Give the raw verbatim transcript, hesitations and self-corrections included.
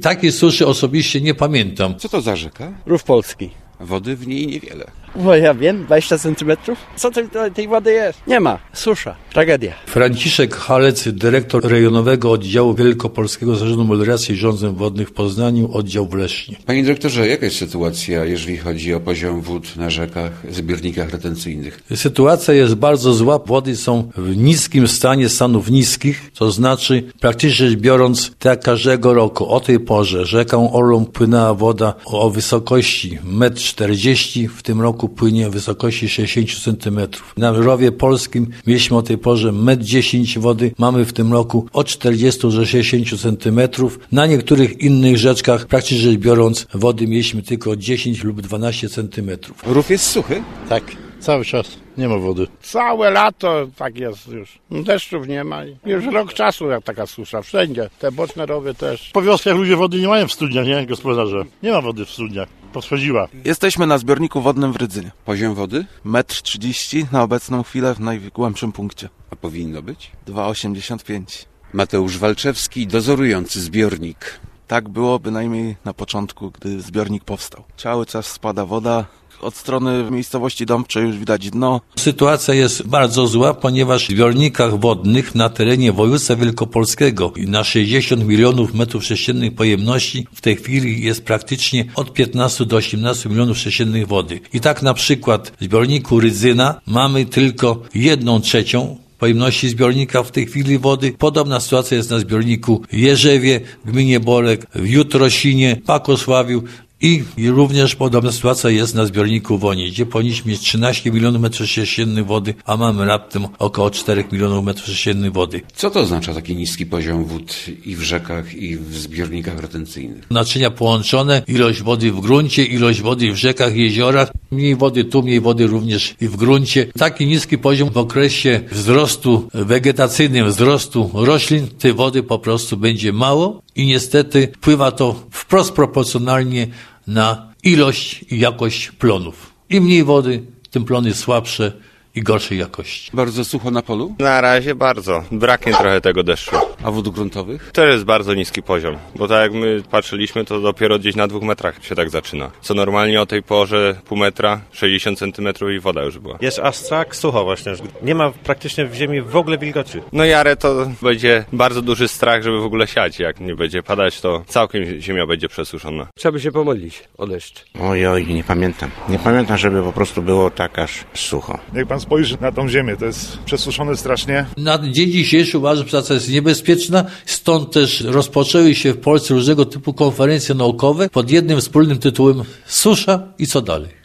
Takiej suszy osobiście nie pamiętam. Co to za rzeka? Rów Polski. Wody w niej niewiele. Bo ja wiem, dwadzieścia centymetrów. Co tym, tej wody jest? Nie ma. Susza. Tragedia. Franciszek Halec, dyrektor rejonowego oddziału Wielkopolskiego Zarządu Melioracji i Urządzeń Wodnych w Poznaniu, oddział w Lesznie. Panie dyrektorze, jaka jest sytuacja, jeżeli chodzi o poziom wód na rzekach, zbiornikach retencyjnych? Sytuacja jest bardzo zła. Wody są w niskim stanie, stanów niskich, to znaczy praktycznie rzecz biorąc, tak każdego roku o tej porze rzeką Orlą płynęła woda o wysokości metr czterdzieści, w tym roku płynie w wysokości sześćdziesiąt centymetrów. Na rowie polskim mieliśmy o tej porze metr dziesięć wody, mamy w tym roku od czterdziestu do sześćdziesięciu centymetrów. Na niektórych innych rzeczkach, praktycznie rzecz biorąc, wody mieliśmy tylko dziesięć lub dwanaście centymetrów. Rów jest suchy? Tak, cały czas nie ma wody. Całe lato tak jest już. Deszczów nie ma. Już rok czasu jak taka susza. Wszędzie. Te boczne rowy też. Po wioskach ludzie wody nie mają w studniach, nie, gospodarze? Nie ma wody w studniach. Podchodziła. Jesteśmy na zbiorniku wodnym w Rydzynie. Poziom wody? metr trzydzieści na obecną chwilę w najgłębszym punkcie. A powinno być? dwa osiemdziesiąt pięć. Mateusz Walczewski, dozorujący zbiornik. Tak było bynajmniej na początku, gdy zbiornik powstał. Cały czas spada woda. Od strony miejscowości Dąbcze już widać dno. Sytuacja jest bardzo zła, ponieważ w zbiornikach wodnych na terenie województwa wielkopolskiego na sześćdziesiąt milionów metrów sześciennych pojemności w tej chwili jest praktycznie od piętnastu do osiemnastu milionów sześciennych wody. I tak na przykład w zbiorniku Rydzyna mamy tylko jedną trzecią pojemności zbiornika w tej chwili wody. Podobna sytuacja jest na zbiorniku Jerzewie, w gminie Bolek, w Jutrosinie, Pakosławiu. I również podobna sytuacja jest na zbiorniku Wonie, gdzie powinniśmy mieć trzynaście milionów metrów sześciennych wody, a mamy raptem około cztery milionów metrów sześciennych wody. Co to oznacza taki niski poziom wód i w rzekach, i w zbiornikach retencyjnych? Naczynia połączone, ilość wody w gruncie, ilość wody w rzekach, jeziorach, mniej wody tu, mniej wody również i w gruncie. Taki niski poziom w okresie wzrostu wegetacyjnym, wzrostu roślin, tej wody po prostu będzie mało i niestety wpływa to wprost proporcjonalnie na ilość i jakość plonów. Im mniej wody, tym plony słabsze i gorszej jakości. Bardzo sucho na polu? Na razie bardzo. Braknie trochę tego deszczu. A wód gruntowych? To jest bardzo niski poziom, bo tak jak my patrzyliśmy, to dopiero gdzieś na dwóch metrach się tak zaczyna. Co normalnie o tej porze pół metra, sześćdziesiąt centymetrów i woda już była. Jest aż tak sucho właśnie, nie ma praktycznie w ziemi w ogóle wilgoci. No jarę to będzie bardzo duży strach, żeby w ogóle siać. Jak nie będzie padać, to całkiem ziemia będzie przesuszona. Trzeba by się pomodlić o deszcz. Oj, oj, nie pamiętam. Nie pamiętam, żeby po prostu było tak aż sucho. Jak pan spojrzy na tą ziemię, to jest przesuszone strasznie. Na dzień dzisiejszy uważam, że praca jest niebezpieczna, stąd też rozpoczęły się w Polsce różnego typu konferencje naukowe pod jednym wspólnym tytułem Susza i co dalej.